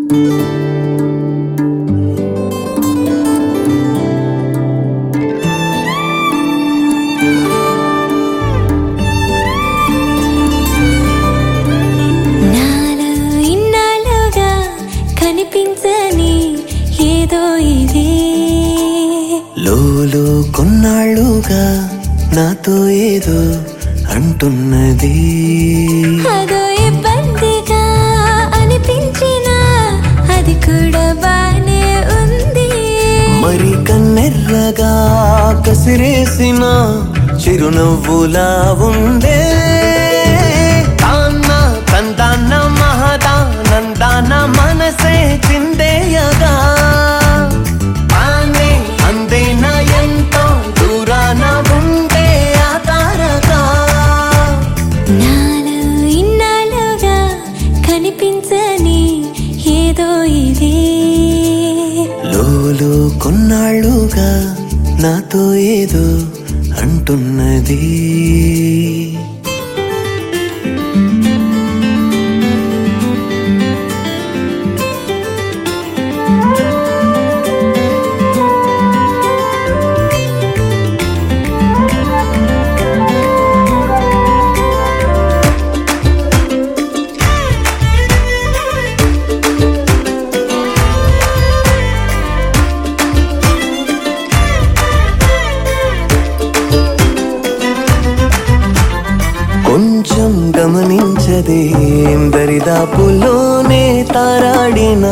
లోలో కొన్నాళ్ళుగా నాతో ఏదో అంటున్నది. అదో ఇబ్బందిగా అనిపించినా అది కూడా బానే ఉంది. మరి కన్నెర్రగా కసిరేసిన చిరునవ్వులా ఉందే. తాన్న తందాన్న మహదానందాన మనసే చిందేయగా లోలో కొన్నాళ్ళుగా నాతో ఏదో అంటున్నది. కొంచెం గమనించదేం దరిదాపుల్లోనే తారాడినా.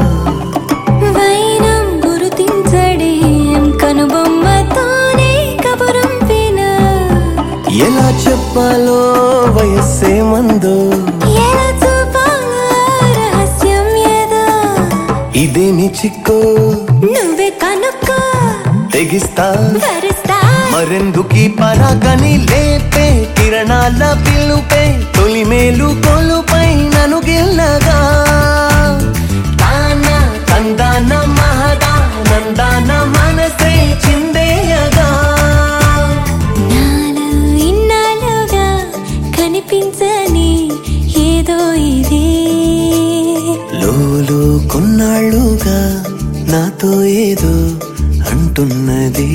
వైనం గుర్తించడేం కనుబొమ్మతోనే కబురంపినా. ఎలా చెప్పాలో వయస్సేమందో, ఎలా చూపాలో రహస్యం ఏదో. ఇదేమి చిక్కో నువ్వే కనుక్కో, తెగిస్తా భరిస్తా. మరెందుకీ పరాగని లేపే కిరణాల పిలుపే తొలి మేలు కొలుపై నన్ను గిల్లగా. తాన తందాన మహదానందాన మనసే చిందేయగా. నాలో ఇన్నాళ్ళుగా కనిపించని ఏదో ఇది. లోలో కొన్నాళ్ళుగా నాతో ఏదో అంటున్నది.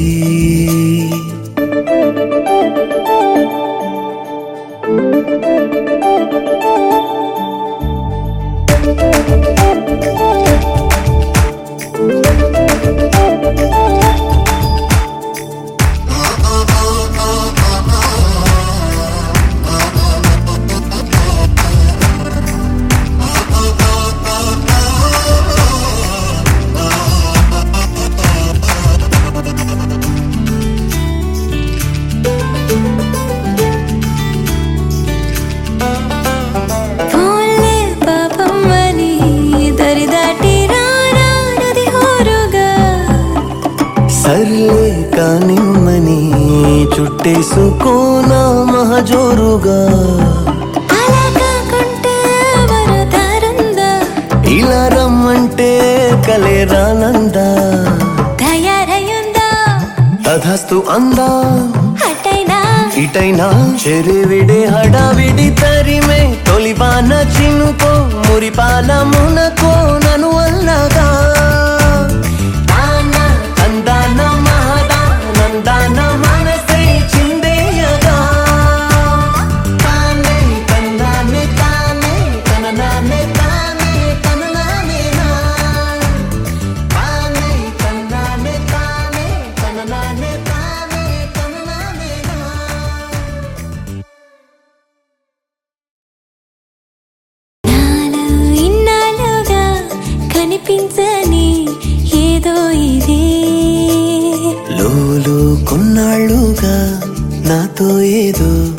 సర్లే కానిమ్మని చుట్టేసుకోనా మహజోరుగా. అలా కాకుంటే వరదారుందా, ఇలా రమ్మంటే కలేరానందా. తయారయ్యుందా తధాస్తు అందా. అటైనా ఇటైనా చెరివిడే హడావిడి తరిమే తొలివాన చినుకో మురిపాల మునకో నన్ను అల్లగా. కనిపించని ఏదో ఇది. లోలో కొన్నాళ్ళుగా నాతో ఏదో